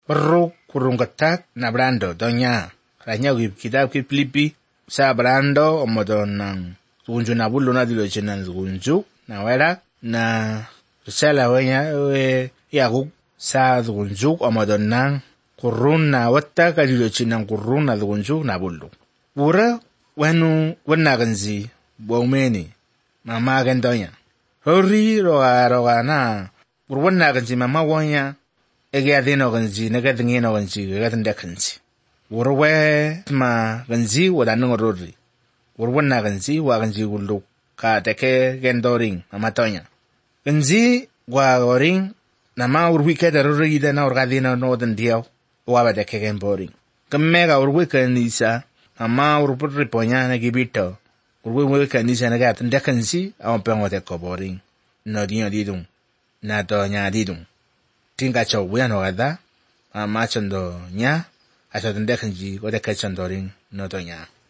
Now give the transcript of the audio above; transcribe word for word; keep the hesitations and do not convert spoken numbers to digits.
Barro kurungatak na brando donya. Ranya wib kitab ki Filipi sa brando omodon nang zunju na bulu na dilo chinan zunju na wera na risala wenya we yaguk sa zunju omodon nang kurun na wata ka dilo chinan kurun na zunju na bulu. Bura wenu wanaganzi bwomeni mama gendonya. Hori roga roga na burwana ganzi mama wanya ege adino ganzi nega dingino ganzi ege tindekanzi. Urwe ma ganzi wadanu ngorori. Urwana ganzi wa ganzi gulu ka teke gendoring mama tonya. Ganzi wa goring nama urwi ke daruri ida na urgadino no den dio wa ba teke genboring. Kemega urwi ke nisa mama urputri ponya na gibito. Urwe mwe kanisa na gata ndekansi awon pengo te koboring no dinyo didung na to nya didung tinga cho buya no gada ama chondo nya aso ndekanji ko de kachondoring no to nya.